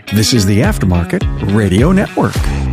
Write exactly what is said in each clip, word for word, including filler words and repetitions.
This is the Aftermarket Radio Network.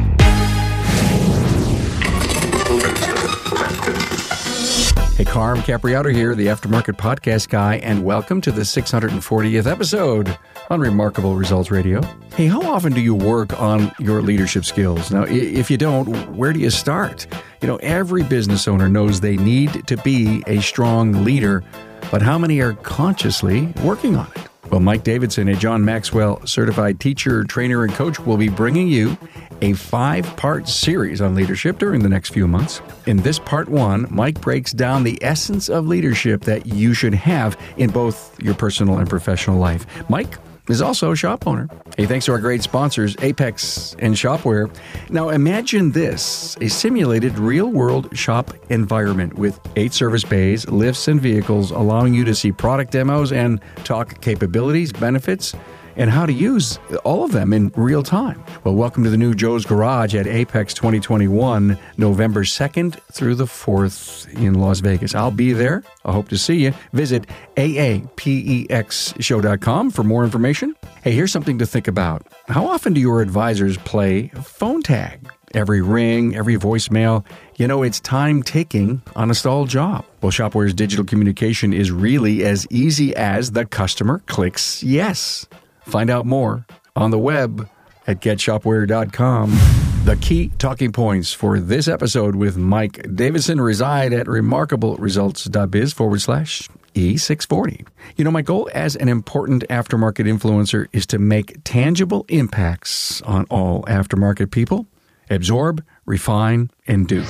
Hey, Carm Capriotto here, the Aftermarket Podcast Guy, and welcome to the six hundred fortieth episode on Remarkable Results Radio. Hey, how often do you work on your leadership skills? Now, if you don't, where do you start? You know, every business owner knows they need to be a strong leader, but how many are consciously working on it? Well, Mike Davidson, a John Maxwell certified teacher, trainer, and coach, will be bringing you a five-part series on leadership during the next few months. In this part one, Mike breaks down the essence of leadership that you should have in both your personal and professional life. Mike is also a shop owner. Hey, thanks to our great sponsors, Apex and Shopware. Now imagine this, a simulated real-world shop environment with eight service bays, lifts, and vehicles, allowing you to see product demos and talk capabilities, benefits, and how to use all of them in real time. Well, welcome to the new Joe's Garage at Apex twenty twenty-one, November second through the fourth in Las Vegas. I'll be there. I hope to see you. Visit A A P E X show dot com for more information. Hey, here's something to think about. How often do your advisors play phone tag? Every ring, every voicemail, you know, it's time ticking on a stalled job. Well, Shopware's digital communication is really as easy as the customer clicks yes. Find out more on the web at get shopware dot com. The key talking points for this episode with Mike Davidson reside at remarkableresults.biz forward slash E six forty. You know, my goal as an important aftermarket influencer is to make tangible impacts on all aftermarket people. Absorb, refine, and do.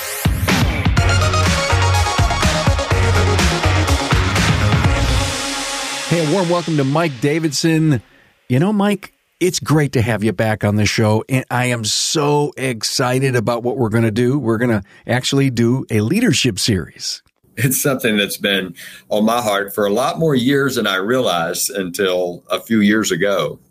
Hey, a warm welcome to Mike Davidson. You know, Mike, it's great to have you back on the show, and I am so excited about what we're going to do. We're going to actually do a leadership series. It's something that's been on my heart for a lot more years than I realized until a few years ago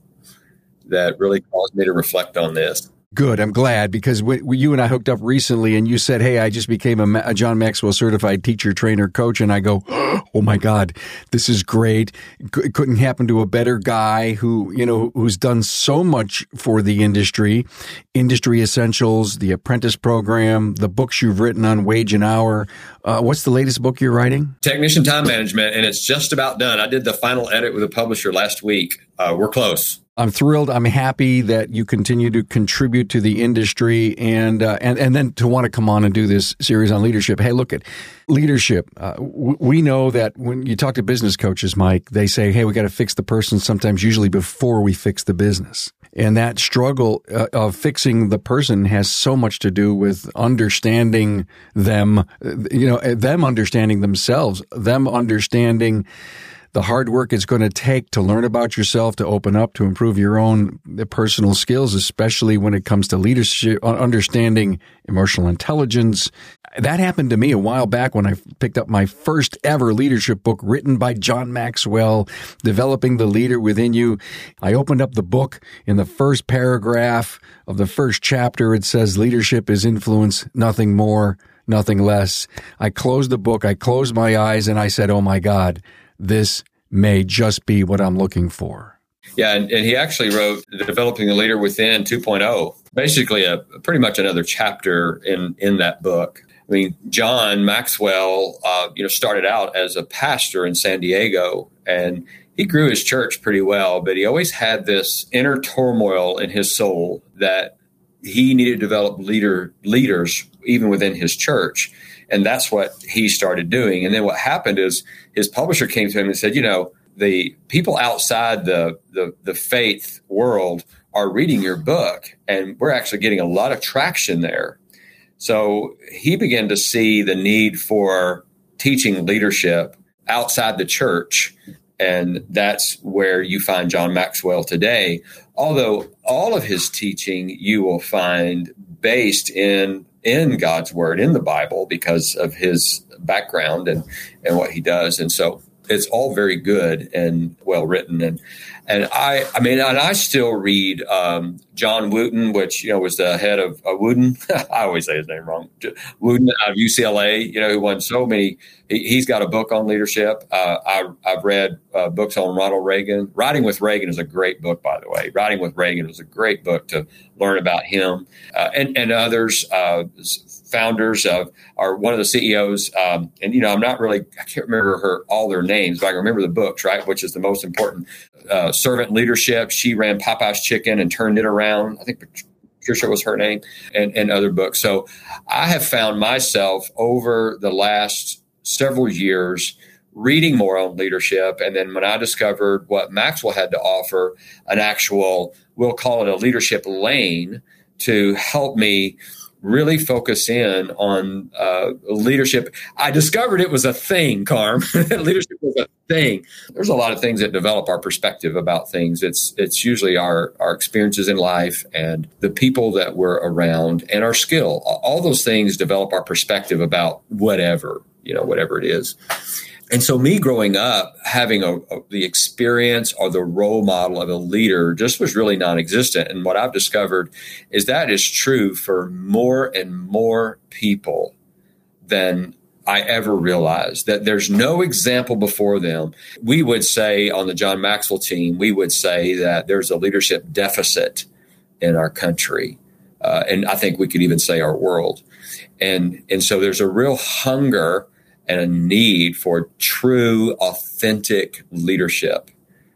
that really caused me to reflect on this. Good. I'm glad, because we, we, you and I hooked up recently and you said, hey, I just became a, a John Maxwell certified teacher, trainer, coach. And I go, oh my God, this is great. It couldn't happen to a better guy who, you know, who's done so much for the industry, Industry Essentials, the Apprentice Program, the books you've written on wage and hour. Uh, what's the latest book you're writing? Technician Time Management. And it's just about done. I did the final edit with a publisher last week. Uh, we're close. I'm thrilled. I'm happy that you continue to contribute to the industry and uh, and and then to want to come on and do this series on leadership. Hey, look at leadership. Uh, w- we know that when you talk to business coaches, Mike, they say, hey, we got to fix the person sometimes, usually before we fix the business. And that struggle uh, of fixing the person has so much to do with understanding them, you know, them understanding themselves, them understanding the hard work it's going to take to learn about yourself, to open up, to improve your own personal skills, especially when it comes to leadership, understanding emotional intelligence. That happened to me a while back when I picked up my first ever leadership book written by John Maxwell, Developing the Leader Within You. I opened up the book. In the first paragraph of the first chapter, it says, leadership is influence, nothing more, nothing less. I closed the book. I closed my eyes and I said, oh my God, this may just be what I'm looking for. Yeah, and, and he actually wrote Developing the Leader Within two point oh, basically a pretty much another chapter in, in that book. I mean, John Maxwell, uh, you know, started out as a pastor in San Diego, and he grew his church pretty well, but he always had this inner turmoil in his soul that he needed to develop leader leaders even within his church. And that's what he started doing. And then what happened is his publisher came to him and said, you know, the people outside the, the, the faith world are reading your book, and we're actually getting a lot of traction there. So he began to see the need for teaching leadership outside the church. And that's where you find John Maxwell today. Although all of his teaching you will find based in in God's word, in the Bible, because of his background and, and what he does. And so it's all very good and well written. And And I, I mean, and I still read um, John Wooten, which, you know, was the head of uh, Wooten. I always say his name wrong. Wooten out of U C L A, you know, who won so many. He, he's got a book on leadership. Uh, I, I've read uh, books on Ronald Reagan. Riding with Reagan is a great book, by the way. Riding with Reagan was a great book to learn about him uh, and, and others. Uh, founders of, or one of the C E Os. Um, and, you know, I'm not really, I can't remember her, all their names, but I can remember the books, right? Which is the most important. Uh, Servant Leadership. She ran Popeye's Chicken and turned it around. I think Patricia was her name, and, and other books. So I have found myself over the last several years reading more on leadership. And then when I discovered what Maxwell had to offer, an actual, we'll call it a leadership lane to help me really focus in on uh, leadership. I discovered it was a thing, Carm. Leadership was a thing. There's a lot of things that develop our perspective about things. It's it's usually our, our experiences in life and the people that we're around and our skill. All those things develop our perspective about whatever, you know, whatever it is. And so me growing up, having a, a, the experience or the role model of a leader just was really non-existent. And what I've discovered is that is true for more and more people than I ever realized, that there's no example before them. We would say on the John Maxwell team, we would say that there's a leadership deficit in our country. Uh, and I think we could even say our world. And, and so there's a real hunger and a need for true, authentic leadership.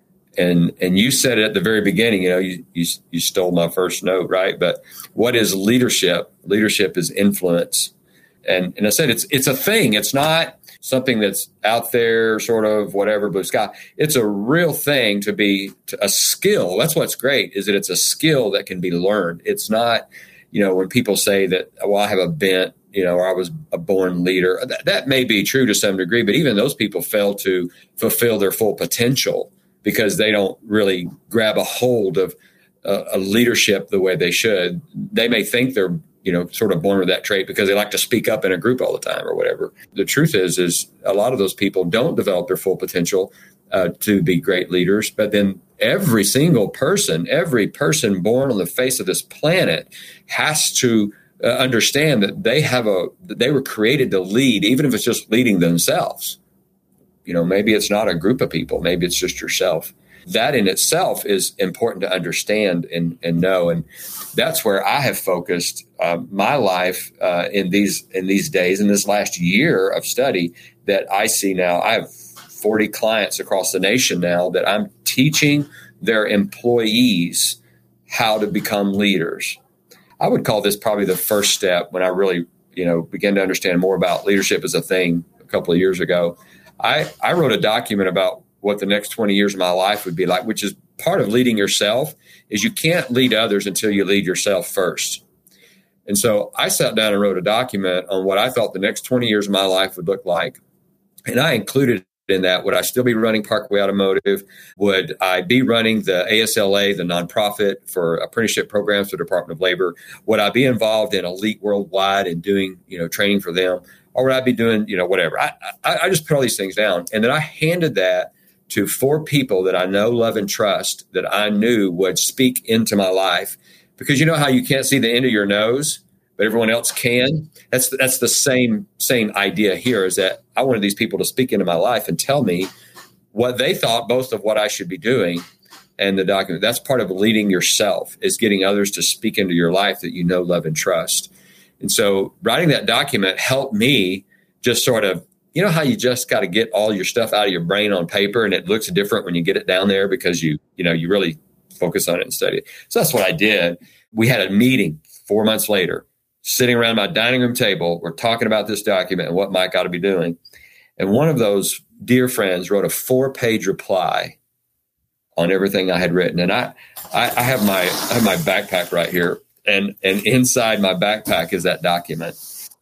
And and you said it at the very beginning, you know, you, you you stole my first note, right? But what is leadership? Leadership is influence. And and I said it's it's a thing. It's not something that's out there, sort of whatever, blue sky. It's a real thing to be to a skill. That's what's great, is that it's a skill that can be learned. It's not, you know, when people say that, well, I have a bent, you know, or I was a born leader. That, that may be true to some degree, but even those people fail to fulfill their full potential because they don't really grab a hold of uh, a leadership the way they should. They may think they're, you know, sort of born with that trait because they like to speak up in a group all the time or whatever. The truth is, is a lot of those people don't develop their full potential uh, to be great leaders. But then every single person, every person born on the face of this planet has to Uh, understand that they have a, they were created to lead, even if it's just leading themselves. You know, maybe it's not a group of people. Maybe it's just yourself. That in itself is important to understand and, and know. And that's where I have focused uh, my life uh, in these, in these days, in this last year of study that I see now. I have forty clients across the nation now that I'm teaching their employees how to become leaders. I would call this probably the first step when I really, you know, began to understand more about leadership as a thing a couple of years ago. I, I wrote a document about what the next twenty years of my life would be like, which is part of leading yourself, is you can't lead others until you lead yourself first. And so I sat down and wrote a document on what I thought the next twenty years of my life would look like. And I included in that, would I still be running Parkway Automotive? Would I be running the A S L A, the nonprofit for apprenticeship programs for the Department of Labor? Would I be involved in Elite Worldwide and doing, you know, training for them? Or would I be doing, you know, whatever? I, I, I just put all these things down. And then I handed that to four people that I know, love, and trust that I knew would speak into my life. Because you know how you can't see the end of your nose, but everyone else can? That's that's the same same idea here, is that I wanted these people to speak into my life and tell me what they thought both of what I should be doing and the document. That's part of leading yourself, is getting others to speak into your life that you know, love, and trust. And so writing that document helped me just sort of, you know how you just got to get all your stuff out of your brain on paper and it looks different when you get it down there because you, you know, you really focus on it and study it. So that's what I did. We had a meeting four months later, sitting around my dining room table. We're talking about this document and what Mike ought to be doing. And one of those dear friends wrote a four-page reply on everything I had written. And I, I, I have my I have my backpack right here. And and inside my backpack is that document.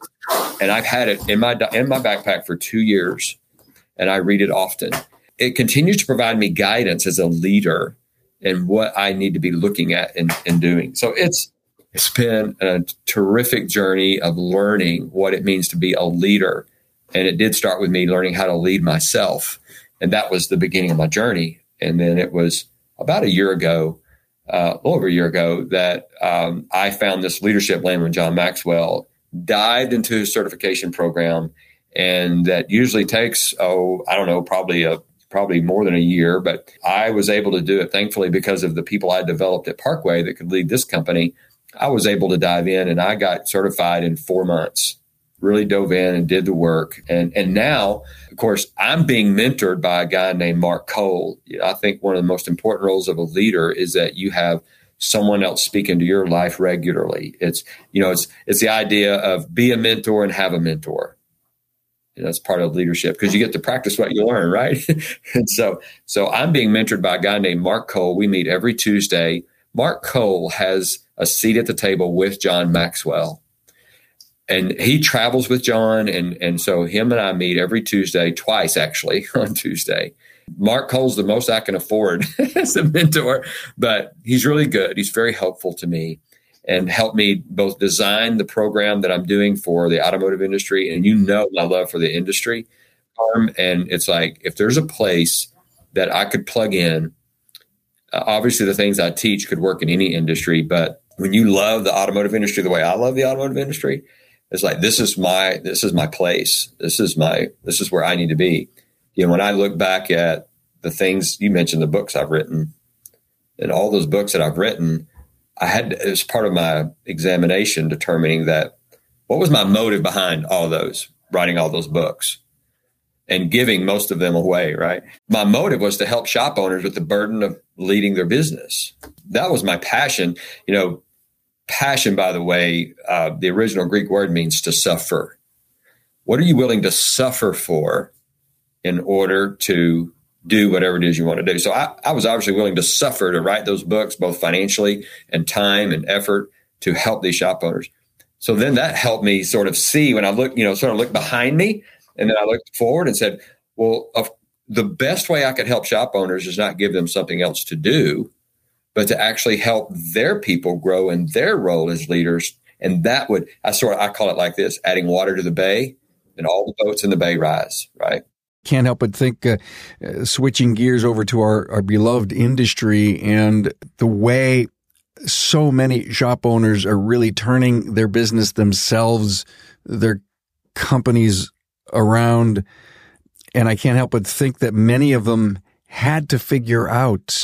And I've had it in my in my backpack for two years. And I read it often. It continues to provide me guidance as a leader in what I need to be looking at and, and doing. So it's It's been a terrific journey of learning what it means to be a leader. And it did start with me learning how to lead myself. And that was the beginning of my journey. And then it was about a year ago, uh, a little over a year ago, that um, I found this leadership lane with John Maxwell, dived into his certification program, and that usually takes, oh, I don't know, probably a probably more than a year, but I was able to do it, thankfully, because of the people I developed at Parkway that could lead this company. I was able to dive in, and I got certified in four months, really dove in and did the work. And and now, of course, I'm being mentored by a guy named Mark Cole. I think one of the most important roles of a leader is that you have someone else speak into your life regularly. It's, you know, it's it's the idea of be a mentor and have a mentor. You know, that's part of leadership because you get to practice what you learn, right? and so, so I'm being mentored by a guy named Mark Cole. We meet every Tuesday. Mark Cole has a seat at the table with John Maxwell, and he travels with John. And, and so him and I meet every Tuesday, twice actually on Tuesday. Mark Cole's the most I can afford as a mentor, but he's really good. He's very helpful to me and helped me both design the program that I'm doing for the automotive industry. And you know my love for the industry. Um, and it's like, if there's a place that I could plug in, uh, obviously the things I teach could work in any industry. But when you love the automotive industry the way I love the automotive industry, it's like, this is my, this is my place. This is my, this is where I need to be. You know, when I look back at the things you mentioned, the books I've written and all those books that I've written, I had, it was part of my examination determining that what was my motive behind all those, writing all those books and giving most of them away, right? My motive was to help shop owners with the burden of leading their business. That was my passion. You know, passion, by the way, uh, the original Greek word means to suffer. What are you willing to suffer for in order to do whatever it is you want to do? So I, I was obviously willing to suffer to write those books, both financially and time and effort to help these shop owners. So then that helped me sort of see when I look, you know, sort of look behind me, and then I looked forward and said, well, of, the best way I could help shop owners is not give them something else to do, but to actually help their people grow in their role as leaders. And that would, I sort of, I call it like this, adding water to the bay, and all the boats in the bay rise, right? Can't help but think, uh, uh, switching gears over to our, our beloved industry and the way so many shop owners are really turning their business themselves, their companies around. And I can't help but think that many of them had to figure out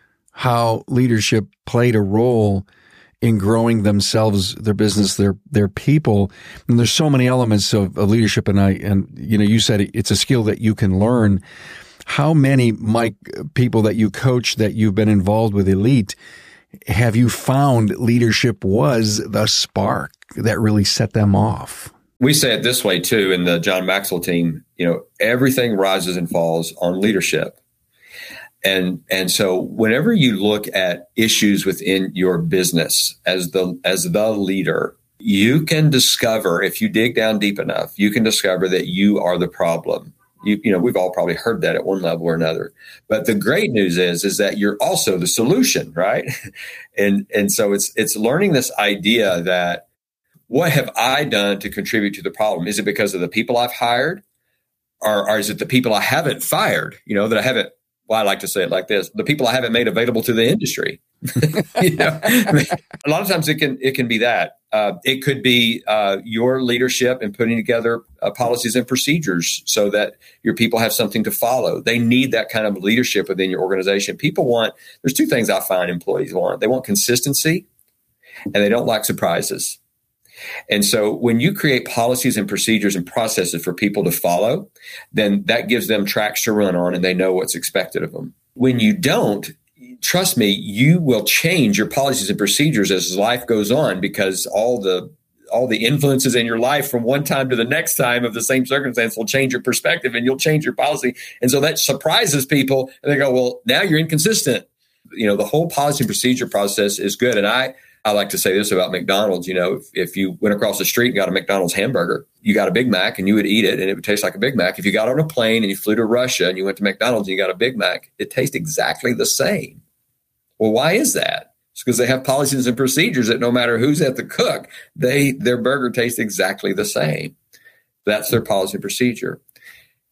how leadership played a role in growing themselves, their business, their their people. And there's so many elements of, of leadership. And I and you know, you said it's a skill that you can learn. How many, Mike, people that you coach that you've been involved with Elite, have you found leadership was the spark that really set them off? We say it this way too in the John Maxwell team. You know, everything rises and falls on leadership. And and so whenever you look at issues within your business as the as the leader, you can discover, if you dig down deep enough, you can discover that you are the problem. You, you know, we've all probably heard that at one level or another. But the great news is, is that you're also the solution, right? and and so it's it's learning this idea that what have I done to contribute to the problem? Is it because of the people I've hired, or, or is it the people I haven't fired? You know, that I haven't. Well, I like to say it like this: the people I haven't made available to the industry. you know, I mean, a lot of times it can it can be that. Uh, it could be uh, your leadership in putting together uh, policies and procedures so that your people have something to follow. They need that kind of leadership within your organization. People want. There's two things I find employees want. They want consistency, and they don't like surprises. And so when you create policies and procedures and processes for people to follow, then that gives them tracks to run on and they know what's expected of them. When you don't, trust me, you will change your policies and procedures as life goes on, because all the all the influences in your life from one time to the next time of the same circumstance will change your perspective and you'll change your policy. And so that surprises people and they go, well, now you're inconsistent. You know, the whole policy and procedure process is good. And I I like to say this about McDonald's. You know, if, if you went across the street and got a McDonald's hamburger, you got a Big Mac and you would eat it and it would taste like a Big Mac. If you got on a plane and you flew to Russia and you went to McDonald's and you got a Big Mac, it tastes exactly the same. Well, why is that? It's because they have policies and procedures that no matter who's at the cook, they their burger tastes exactly the same. That's their policy and procedure.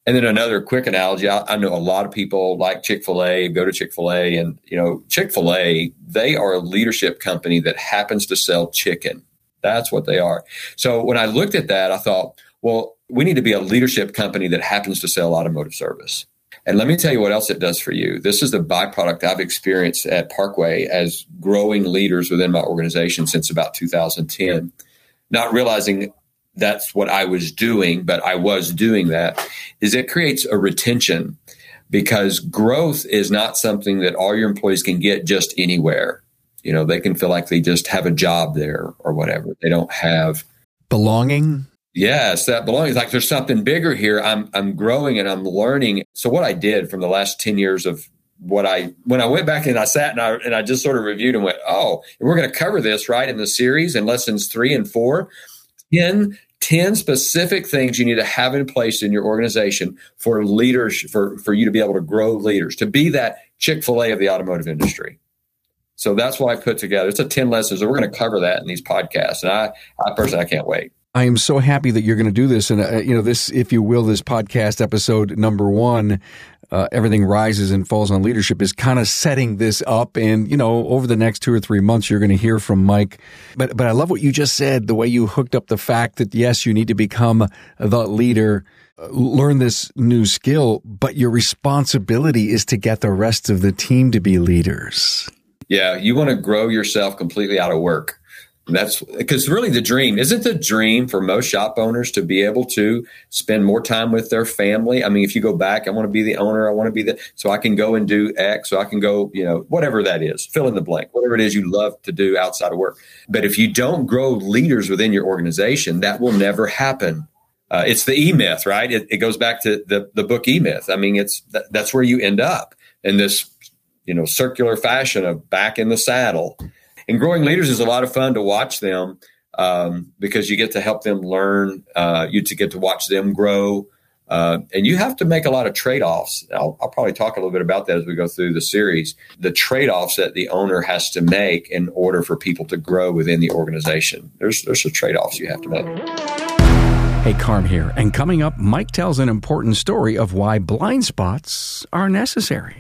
And then another quick analogy, I, I know a lot of people like Chick-fil-A, go to Chick-fil-A, and, you know, Chick-fil-A, they are a leadership company that happens to sell chicken. That's what they are. So when I looked at that, I thought, well, we need to be a leadership company that happens to sell automotive service. And let me tell you what else it does for you. This is the byproduct I've experienced at Parkway as growing leaders within my organization since about two thousand ten, not realizing that's what I was doing, but I was doing that, is it creates a retention, because growth is not something that all your employees can get just anywhere. You know, they can feel like they just have a job there or whatever. They don't have belonging. Yes, that belonging. It's like there's something bigger here. I'm I'm growing and I'm learning. So what I did from the last ten years of what I, when I went back and I sat and I, and I just sort of reviewed and went, oh, we're going to cover this, right, in the series in lessons three and four. ten, ten specific things you need to have in place in your organization for leaders, for, for you to be able to grow leaders, to be that Chick-fil-A of the automotive industry. So that's what I put together. It's a ten lessons, and we're going to cover that in these podcasts. And I, I personally, I can't wait. I am so happy that you're going to do this. And, uh, you know, this, if you will, this podcast episode number one, uh, Everything Rises and Falls on Leadership, is kind of setting this up. And, you know, over the next two or three months, you're going to hear from Mike. But, but I love what you just said, the way you hooked up the fact that, yes, you need to become the leader, uh, learn this new skill, but your responsibility is to get the rest of the team to be leaders. Yeah. You want to grow yourself completely out of work. And that's because really the dream, isn't the dream for most shop owners to be able to spend more time with their family? I mean, if you go back, I want to be the owner. I want to be the, so I can go and do X, so I can go, you know, whatever that is, fill in the blank, whatever it is you love to do outside of work. But if you don't grow leaders within your organization, that will never happen. Uh, it's the E-Myth, right? It, it goes back to the, the book E-Myth. I mean, it's that, that's where you end up in this, you know, circular fashion of back in the saddle. And growing leaders is a lot of fun to watch them um, because you get to help them learn. Uh, you to get to watch them grow. Uh, and you have to make a lot of trade-offs. I'll, I'll probably talk a little bit about that as we go through the series. The trade-offs that the owner has to make in order for people to grow within the organization. There's, there's some trade-offs you have to make. Hey, Carm here. And coming up, Mike tells an important story of why blind spots are necessary.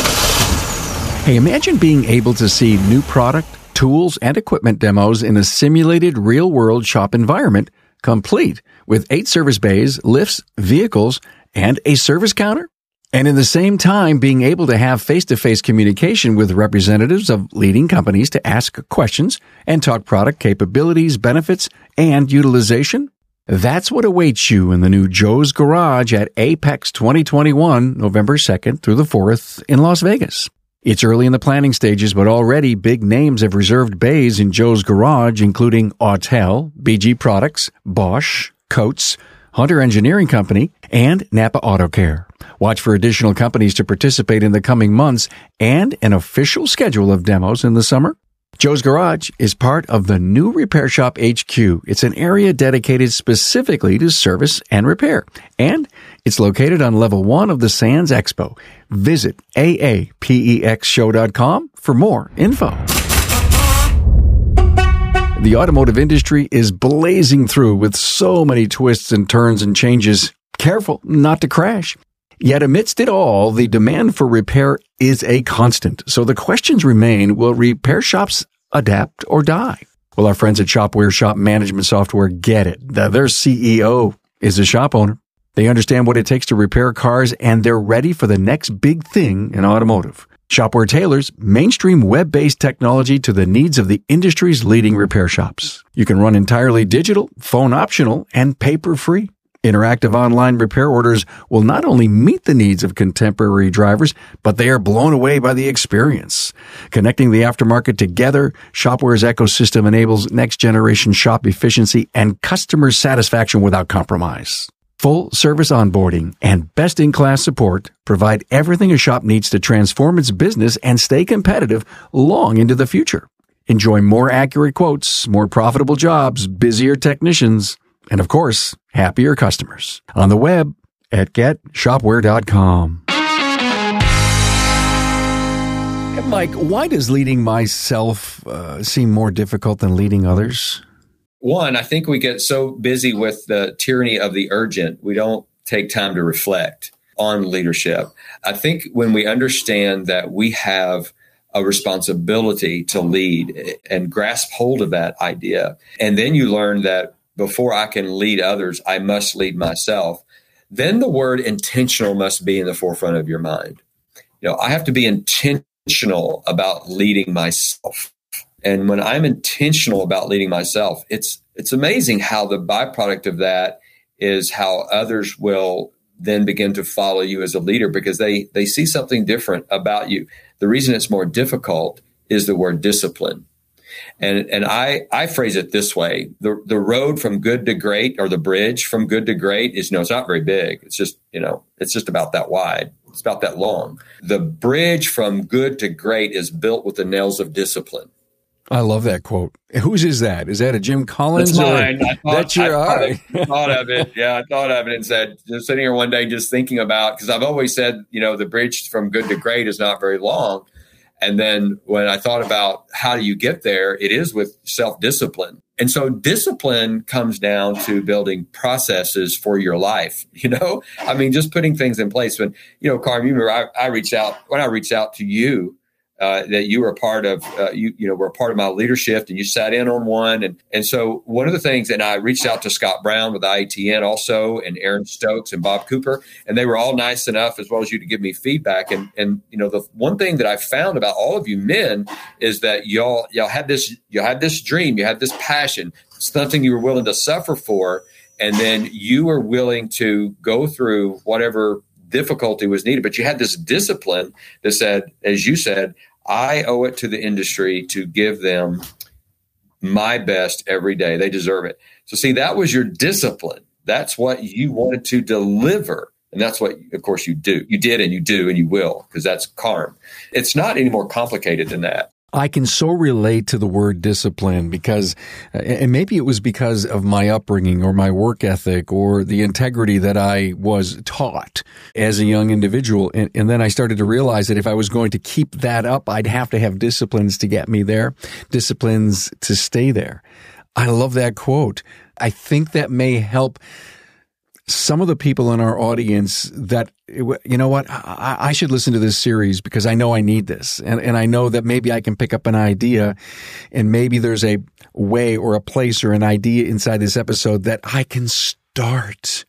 Hey, imagine being able to see new product, tools, and equipment demos in a simulated real-world shop environment, complete with eight service bays, lifts, vehicles, and a service counter. And in the same time, being able to have face-to-face communication with representatives of leading companies to ask questions and talk product capabilities, benefits, and utilization. That's what awaits you in the new Joe's Garage at Apex twenty twenty-one, November second through the fourth in Las Vegas. It's early in the planning stages, but already big names have reserved bays in Joe's Garage, including Autel, B G Products, Bosch, Coates, Hunter Engineering Company, and Napa Auto Care. Watch for additional companies to participate in the coming months and an official schedule of demos in the summer. Joe's Garage is part of the new Repair Shop H Q. It's an area dedicated specifically to service and repair, and it's located on level one of the Sands Expo. Visit A A P E X show dot com for more info. The automotive industry is blazing through with so many twists and turns and changes. Careful not to crash. Yet amidst it all, the demand for repair is a constant. So the questions remain, will repair shops adapt or die? Well, our friends at Shopware Shop Management Software get it. Their C E O is a shop owner. They understand what it takes to repair cars, and they're ready for the next big thing in automotive. Shopware tailors mainstream web-based technology to the needs of the industry's leading repair shops. You can run entirely digital, phone optional, and paper-free. Interactive online repair orders will not only meet the needs of contemporary drivers, but they are blown away by the experience. Connecting the aftermarket together, Shopware's ecosystem enables next-generation shop efficiency and customer satisfaction without compromise. Full service onboarding and best-in-class support provide everything a shop needs to transform its business and stay competitive long into the future. Enjoy more accurate quotes, more profitable jobs, busier technicians, and of course, happier customers. On the web at get shopware dot com. Hey, Mike, why does leading myself uh, seem more difficult than leading others? One, I think we get so busy with the tyranny of the urgent. We don't take time to reflect on leadership. I think when we understand that we have a responsibility to lead and grasp hold of that idea, and then you learn that before I can lead others, I must lead myself, then the word intentional must be in the forefront of your mind. You know, I have to be intentional about leading myself. And when I'm intentional about leading myself, it's it's amazing how the byproduct of that is how others will then begin to follow you as a leader, because they they see something different about you. The reason it's more difficult is the word discipline. And and I, I phrase it this way. The the road from good to great, or the bridge from good to great, is, you know, it's not very big. It's just, you know, it's just about that wide. It's about that long. The bridge from good to great is built with the nails of discipline. I love that quote. Whose is that? Is that a Jim Collins? That's mine. I thought, that's your I eye. thought, thought of it. Yeah, I thought of it and said, just sitting here one day just thinking about, because I've always said, you know, the bridge from good to great is not very long. And then when I thought about how do you get there, it is with self-discipline. And so discipline comes down to building processes for your life. You know, I mean, just putting things in place. When, you know, Carm, you remember I, I reached out, when I reached out to you, Uh, that you were a part of, uh, you you know, were a part of my leadership, and you sat in on one. And and so one of the things, and I reached out to Scott Brown with I A T N also, and Aaron Stokes and Bob Cooper, and they were all nice enough, as well as you, to give me feedback. And and you know, the one thing that I found about all of you men is that y'all y'all had this you had this dream, you had this passion, something you were willing to suffer for, and then you were willing to go through whatever difficulty was needed, but you had this discipline that said, as you said, I owe it to the industry to give them my best every day. They deserve it. So see, that was your discipline. That's what you wanted to deliver. And that's what, of course, you do. You did, and you do, and you will, because that's Carm. It's not any more complicated than that. I can so relate to the word discipline because, and maybe it was because of my upbringing or my work ethic or the integrity that I was taught as a young individual. And, and then I started to realize that if I was going to keep that up, I'd have to have disciplines to get me there, disciplines to stay there. I love that quote. I think that may help some of the people in our audience that, you know what, I, I should listen to this series because I know I need this. And, and I know that maybe I can pick up an idea, and maybe there's a way or a place or an idea inside this episode that I can start.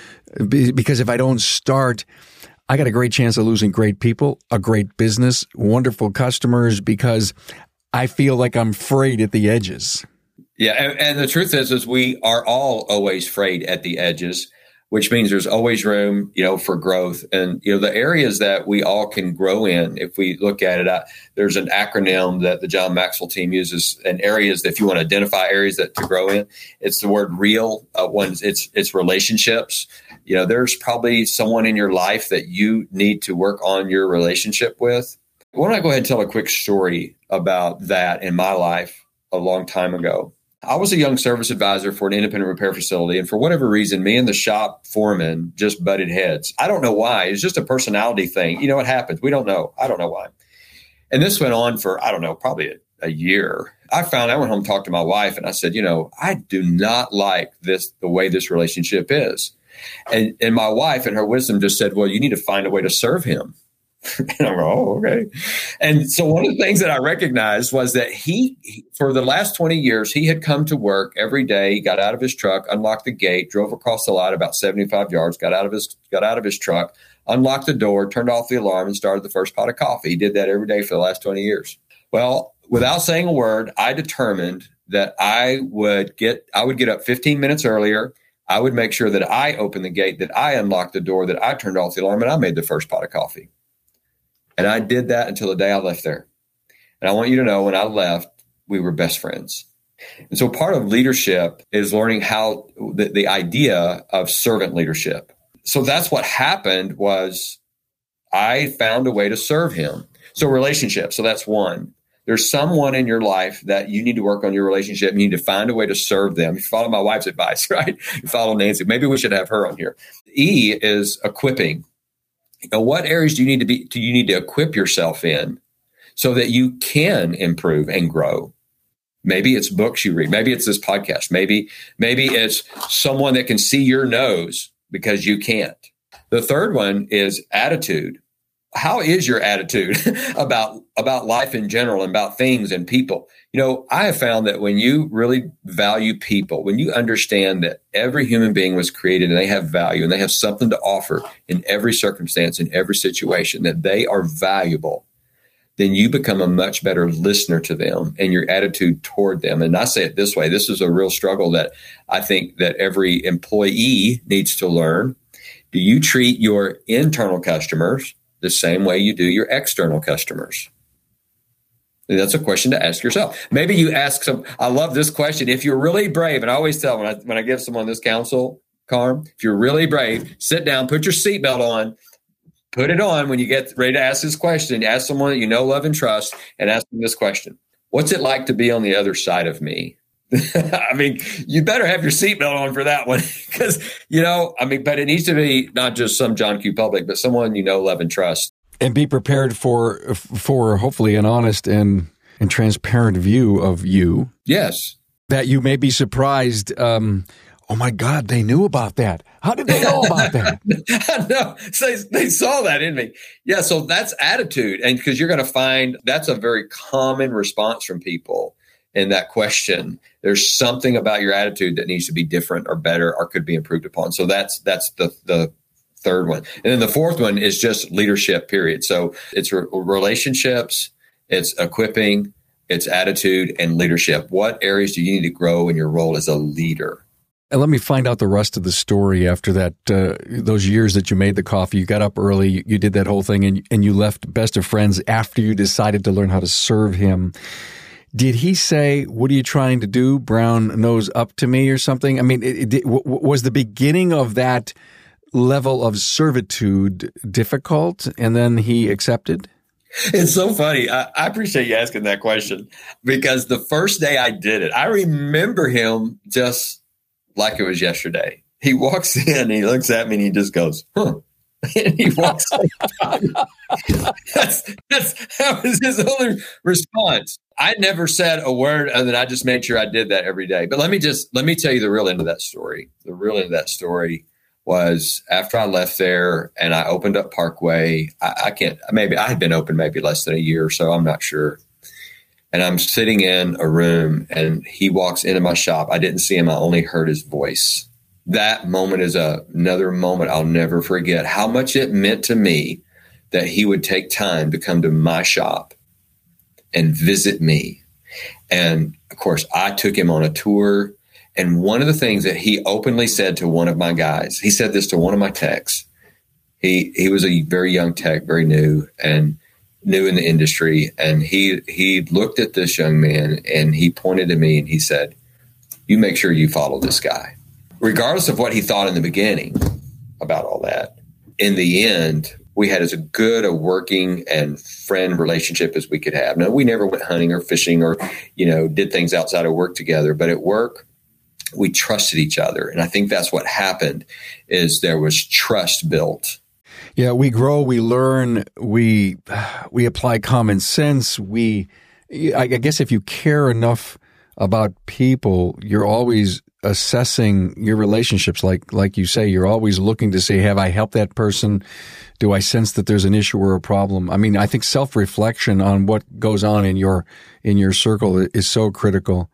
Because if I don't start, I got a great chance of losing great people, a great business, wonderful customers, because I feel like I'm frayed at the edges. Yeah. And, and the truth is, is we are all always frayed at the edges, which means there's always room, you know, for growth. And, you know, the areas that we all can grow in, if we look at it, uh, there's an acronym that the John Maxwell team uses, and areas that if you want to identify areas that to grow in, it's the word real. Uh, one, it's, it's relationships. You know, there's probably someone in your life that you need to work on your relationship with. Why don't I go ahead and tell a quick story about that in my life a long time ago. I was a young service advisor for an independent repair facility, and for whatever reason, me and the shop foreman just butted heads. I don't know why. It's just a personality thing. You know, it happens. We don't know. I don't know why. And this went on for, I don't know, probably a, a year. I found, I went home and talked to my wife, and I said, you know, I do not like this, the way this relationship is. And, and my wife, in her wisdom, just said, well, you need to find a way to serve him. And I'm like, oh, okay. And so one of the things that I recognized was that he, he, for the last twenty years, he had come to work every day. He got out of his truck, unlocked the gate, drove across the lot about seventy-five yards, got out of his, got out of his truck, unlocked the door, turned off the alarm, and started the first pot of coffee. He did that every day for the last twenty years. Well, without saying a word, I determined that I would get, I would get up fifteen minutes earlier. I would make sure that I opened the gate, that I unlocked the door, that I turned off the alarm, and I made the first pot of coffee. And I did that until the day I left there. And I want you to know, when I left, we were best friends. And so part of leadership is learning how the, the idea of servant leadership. So that's what happened was I found a way to serve him. So relationships. So that's one. There's someone in your life that you need to work on your relationship. You need to find a way to serve them. You follow my wife's advice, right? You follow Nancy. Maybe we should have her on here. E is equipping. Now, what areas do you need to be, do you need to equip yourself in so that you can improve and grow? Maybe it's books you read. Maybe it's this podcast. Maybe, maybe it's someone that can see your nose because you can't. The third one is attitude. How is your attitude about, about life in general and about things and people? You know, I have found that when you really value people, when you understand that every human being was created and they have value and they have something to offer in every circumstance, in every situation, that they are valuable, then you become a much better listener to them and your attitude toward them. And I say it this way, this is a real struggle that I think that every employee needs to learn. Do you treat your internal customers the same way you do your external customers? And that's a question to ask yourself. Maybe you ask some, I love this question. If you're really brave, and I always tell when I, when I give someone this counsel, Carm, if you're really brave, sit down, put your seatbelt on, put it on when you get ready to ask this question. Ask someone that you know, love, and trust, and ask them this question. What's it like to be on the other side of me? I mean, you better have your seatbelt on for that one because, you know, I mean, but it needs to be not just some John Q. Public, but someone you know, love, and trust. And be prepared for, for hopefully an honest and, and transparent view of you. Yes. That you may be surprised. Um, oh, my God, they knew about that. How did they know about that? No, they, they saw that in me. Yeah, so that's attitude. And because you're going to find that's a very common response from people. In that question, there's something about your attitude that needs to be different or better or could be improved upon. So that's that's the the third one. And then the fourth one is just leadership, period. So it's re- relationships, it's equipping, it's attitude, and leadership. What areas do you need to grow in your role as a leader? And let me find out the rest of the story after that. Uh, those years that you made the coffee, you got up early, you, you did that whole thing, and, and you left Best of Friends after you decided to learn how to serve him. Did he say, what are you trying to do? Brown nose up to me or something? I mean, it, it, w- was the beginning of that level of servitude difficult and then he accepted? It's so funny. I, I appreciate you asking that question because the first day I did it, I remember him just like it was yesterday. He walks in, he looks at me and he just goes, huh. And he walks that's, that's, that was his only response. I never said a word other than I just made sure I did that every day. But let me just, let me tell you the real end of that story. The real end of that story was after I left there and I opened up Parkway. I, I can't, maybe I had been open maybe less than a year or so. I'm not sure. And I'm sitting in a room and he walks into my shop. I didn't see him. I only heard his voice. That moment is a, another moment I'll never forget how much it meant to me that he would take time to come to my shop and visit me. And of course, I took him on a tour. And one of the things that he openly said to one of my guys, he said this to one of my techs. He he was a very young tech, very new and new in the industry. And he he looked at this young man and he pointed to me and he said, you make sure you follow this guy. Regardless of what he thought in the beginning about all that, in the end, we had as a good a working and friend relationship as we could have. Now, we never went hunting or fishing or, you know, did things outside of work together. But at work, we trusted each other. And I think that's what happened is there was trust built. Yeah, we grow, we learn, we we apply common sense. We, I guess if you care enough about people, you're always assessing your relationships. Like like you say, you're always looking to say, have I helped that person? Do I sense that there's an issue or a problem? I mean, I think self-reflection on what goes on in your in your circle is so critical.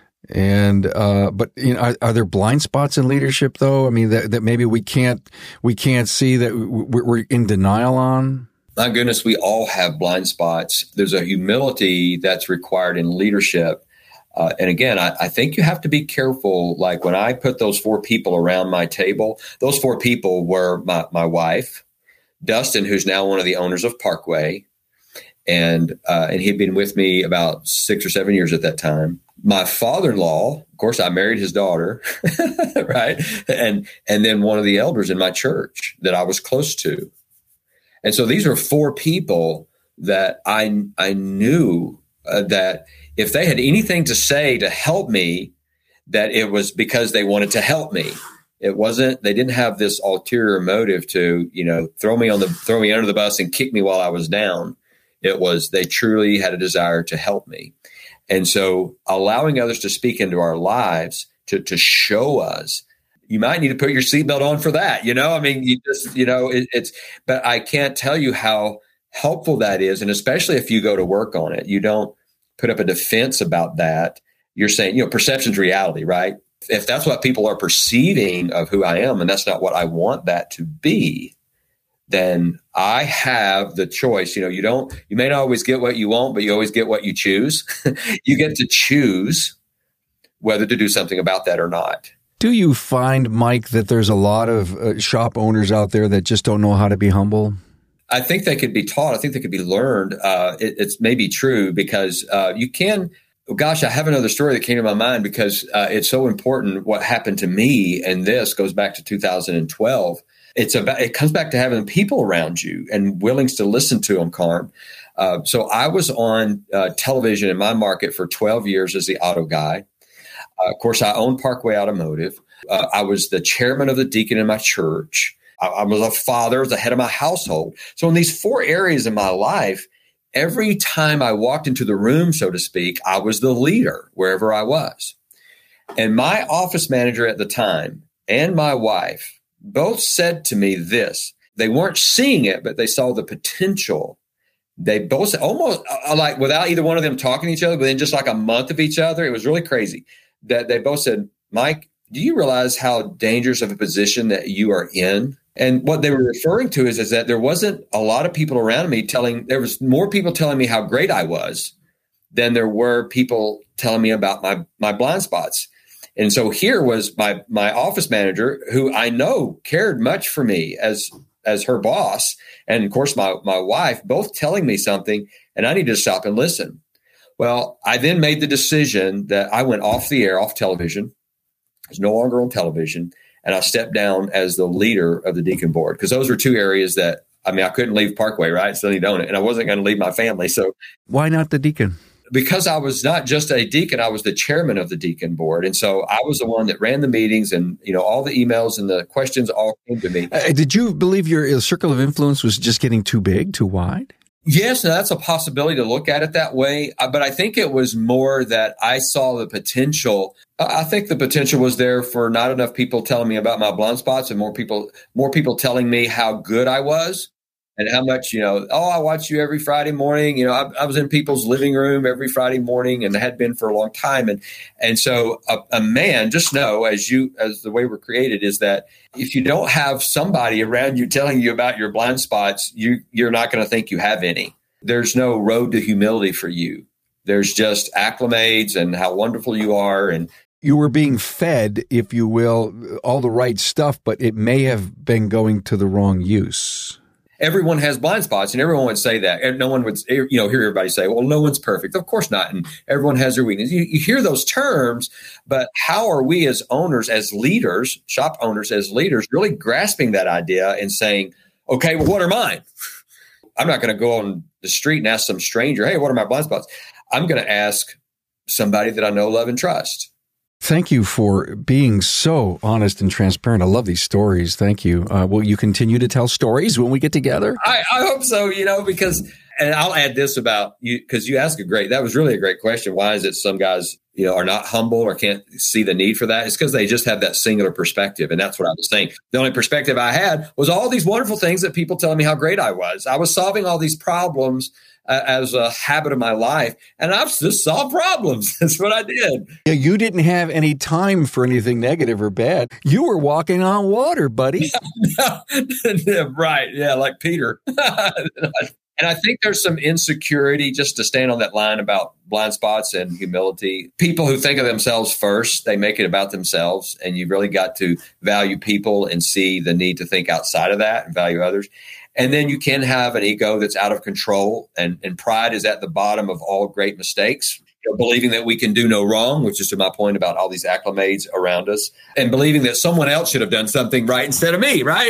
And uh, but you know, are, are there blind spots in leadership, though? I mean, that, that maybe we can't we can't see that we're in denial on. My goodness, we all have blind spots. There's a humility that's required in leadership. Uh, and again, I, I think you have to be careful. Like when I put those four people around my table, those four people were my, my wife, Dustin, who's now one of the owners of Parkway. And uh, and he'd been with me about six or seven years at that time. My father-in-law, of course, I married his daughter, right? And and then one of the elders in my church that I was close to. And so these were four people that I I knew uh, that if they had anything to say to help me, that it was because they wanted to help me. It wasn't, they didn't have this ulterior motive to, you know, throw me on the, throw me under the bus and kick me while I was down. It was, they truly had a desire to help me. And so allowing others to speak into our lives to, to show us, you might need to put your seatbelt on for that. You know, I mean, you just, you know, it, it's, but I can't tell you how helpful that is. And especially if you go to work on it, you don't put up a defense about that. You're saying, you know, perception's reality, right? If that's what people are perceiving of who I am, and that's not what I want that to be, then I have the choice. You know, you don't, you may not always get what you want, but you always get what you choose. You get to choose whether to do something about that or not. Do you find, Mike, that there's a lot of uh, shop owners out there that just don't know how to be humble? I think they could be taught. I think they could be learned. Uh, it, it's maybe true because uh, you can, oh gosh, I have another story that came to my mind because uh, it's so important what happened to me. And this goes back to two thousand twelve. It's about, it comes back to having people around you and willing to listen to them, Carm. Uh, so I was on uh, television in my market for twelve years as the auto guy. Uh, of course, I owned Parkway Automotive. Uh, I was the chairman of the deacon in my church. I, I was a father, the head of my household. So in these four areas in my life, every time I walked into the room, so to speak, I was the leader wherever I was. And my office manager at the time and my wife both said to me this. They weren't seeing it, but they saw the potential. They both said, almost uh, like without either one of them talking to each other, within just like a month of each other, it was really crazy. That they both said, Mike, do you realize how dangerous of a position that you are in? And what they were referring to is, is that there wasn't a lot of people around me telling, there was more people telling me how great I was than there were people telling me about my, my blind spots. And so here was my, my office manager, who I know cared much for me as, as her boss. And of course, my, my wife, both telling me something, and I needed to stop and listen. Well, I then made the decision that I went off the air, off television. I was no longer on television. And I stepped down as the leader of the deacon board, because those were two areas that, I mean, I couldn't leave Parkway, right? Still need to own it. And I wasn't going to leave my family. So why not the deacon? Because I was not just a deacon, I was the chairman of the deacon board. And so I was the one that ran the meetings, and, you know, all the emails and the questions all came to me. Uh, did you believe your circle of influence was just getting too big, too wide? Yes, that's a possibility to look at it that way. Uh, but I think it was more that I saw the potential. Uh, I think the potential was there for not enough people telling me about my blind spots, and more people, more people telling me how good I was and how much, you know, oh, I watch you every Friday morning. You know, I, I was in people's living room every Friday morning, and had been for a long time. And and so a, a man, just know, as you, as the way we're created, is that if you don't have somebody around you telling you about your blind spots, you, you're not going to think you have any. There's no road to humility for you. There's just acclimates and how wonderful you are. And you were being fed, if you will, all the right stuff, but it may have been going to the wrong use. Everyone has blind spots, and everyone would say that. And no one would, you know, hear everybody say, well, no one's perfect. Of course not. And everyone has their weakness. You, you hear those terms, but how are we as owners, as leaders, shop owners, as leaders, really grasping that idea and saying, okay, well, what are mine? I'm not going to go on the street and ask some stranger, hey, what are my blind spots? I'm going to ask somebody that I know, love, and trust. Thank you for being so honest and transparent. I love these stories. Thank you. Uh, will you continue to tell stories when we get together? I, I hope so, you know, because, and I'll add this about you, because you asked a great, that was really a great question. Why is it some guys, you know, are not humble or can't see the need for that? It's because they just have that singular perspective. And that's what I was saying. The only perspective I had was all these wonderful things that people telling me how great I was. I was solving all these problems Uh, as a habit of my life. And I've just solved problems. That's what I did. Yeah, you didn't have any time for anything negative or bad. You were walking on water, buddy. Yeah, right. Yeah, like Peter. And I think there's some insecurity, just to stand on that line about blind spots and humility. People who think of themselves first, they make it about themselves. And you really got to value people and see the need to think outside of that and value others. And then you can have an ego that's out of control, and, and pride is at the bottom of all great mistakes. You know, believing that we can do no wrong, which is to my point about all these acclimates around us, and believing that someone else should have done something right instead of me, right?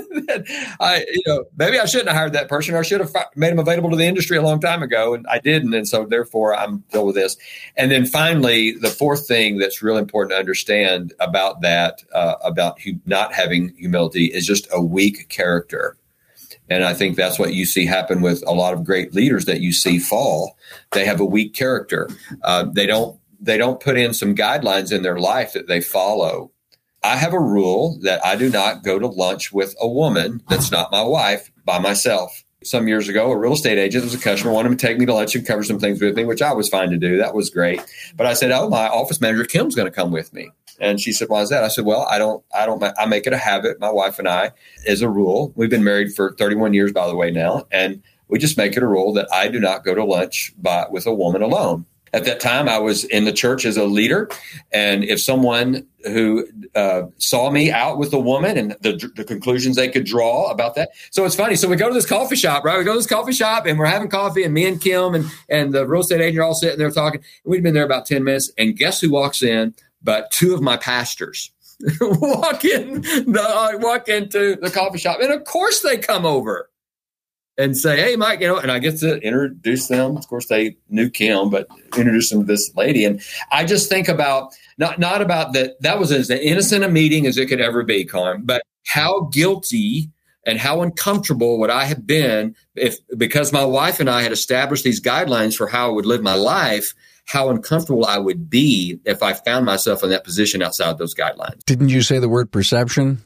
I, you know, maybe I shouldn't have hired that person, or I should have made him available to the industry a long time ago, and I didn't. And so therefore I'm dealing with this. And then finally, the fourth thing that's really important to understand about that, uh, about hu- not having humility, is just a weak character. And I think that's what you see happen with a lot of great leaders that you see fall. They have a weak character. Uh, they don't they don't put in some guidelines in their life that they follow. I have a rule that I do not go to lunch with a woman that's not my wife by myself. Some years ago, a real estate agent was a customer, wanted to take me to lunch and cover some things with me, which I was fine to do. That was great. But I said, oh, my office manager, Kim's going to come with me. And she said, why is that? I said, well, I don't, I don't, I make it a habit. My wife and I, as a rule, we've been married for thirty-one years, by the way, now. And we just make it a rule that I do not go to lunch by, with a woman alone. At that time, I was in the church as a leader. And if someone who uh, saw me out with a woman and the, the conclusions they could draw about that. So it's funny. So we go to this coffee shop, right? We go to this coffee shop and we're having coffee, and me and Kim and, and the real estate agent are all sitting there talking. We'd been there about ten minutes. And guess who walks in? But two of my pastors walk in, the, walk into the coffee shop. And of course they come over and say, hey, Mike, you know, and I get to introduce them. Of course, they knew Kim, but introduce them to this lady. And I just think about, not, not about that, that was as innocent a meeting as it could ever be, Carm, but how guilty and how uncomfortable would I have been if, because my wife and I had established these guidelines for how I would live my life, how uncomfortable I would be if I found myself in that position outside those guidelines. Didn't you say the word perception?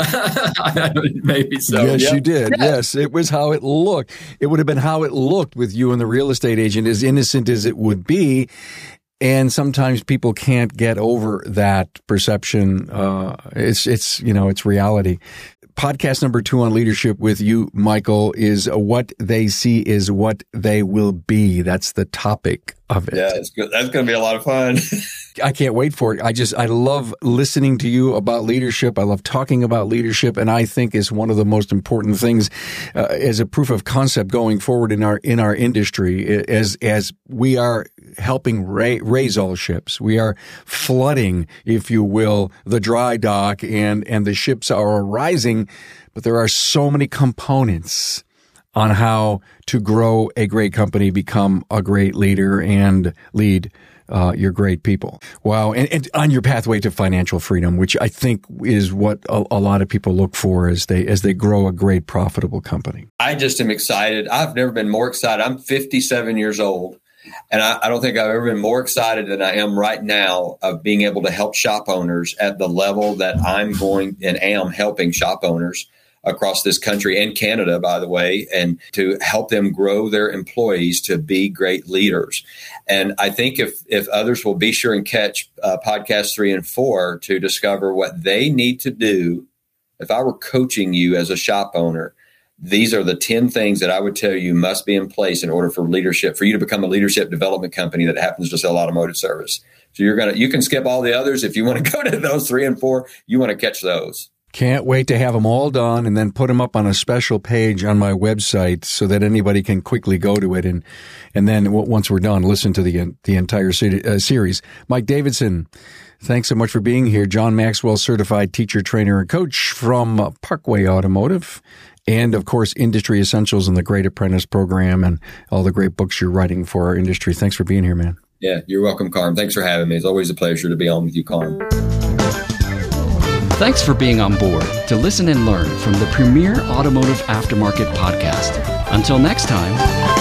Maybe so. Yes, yeah. you did. Yeah. Yes, it was how it looked. It would have been how it looked with you and the real estate agent, as innocent as it would be. And sometimes people can't get over that perception. Uh, it's, it's, you know, it's reality. Podcast number two on leadership with you, Michael, is what they see is what they will be. That's the topic of it. Yeah, it's good. That's going to be a lot of fun. I can't wait for it. I just, I love listening to you about leadership. I love talking about leadership. And I think is one of the most important things uh, as a proof of concept going forward in our, in our industry, as, as we are helping ra- raise all ships. We are flooding, if you will, the dry dock, and, and the ships are rising. But there are so many components on how to grow a great company, become a great leader, and lead uh, your great people. Wow. And, and on your pathway to financial freedom, which I think is what a, a lot of people look for as they as they grow a great, profitable company. I just am excited. I've never been more excited. I'm fifty-seven years old. And I, I don't think I've ever been more excited than I am right now of being able to help shop owners at the level that I'm going and am helping shop owners across this country and Canada, by the way, and to help them grow their employees to be great leaders. And I think if if others will be sure and catch uh, podcasts three and four to discover what they need to do. If I were coaching you as a shop owner, these are the ten things that I would tell you must be in place in order for leadership, for you to become a leadership development company that happens to sell automotive service. So you're going to, you can skip all the others. If you want to go to those three and four, you want to catch those. Can't wait to have them all done and then put them up on a special page on my website so that anybody can quickly go to it. And, and then once we're done, listen to the, the entire series. Mike Davidson, thanks so much for being here. John Maxwell, certified teacher, trainer, and coach from Parkway Automotive. And, of course, Industry Essentials and the Great Apprentice Program and all the great books you're writing for our industry. Thanks for being here, man. Yeah, you're welcome, Carm. Thanks for having me. It's always a pleasure to be on with you, Carm. Thanks for being on board to listen and learn from the premier automotive aftermarket podcast. Until next time.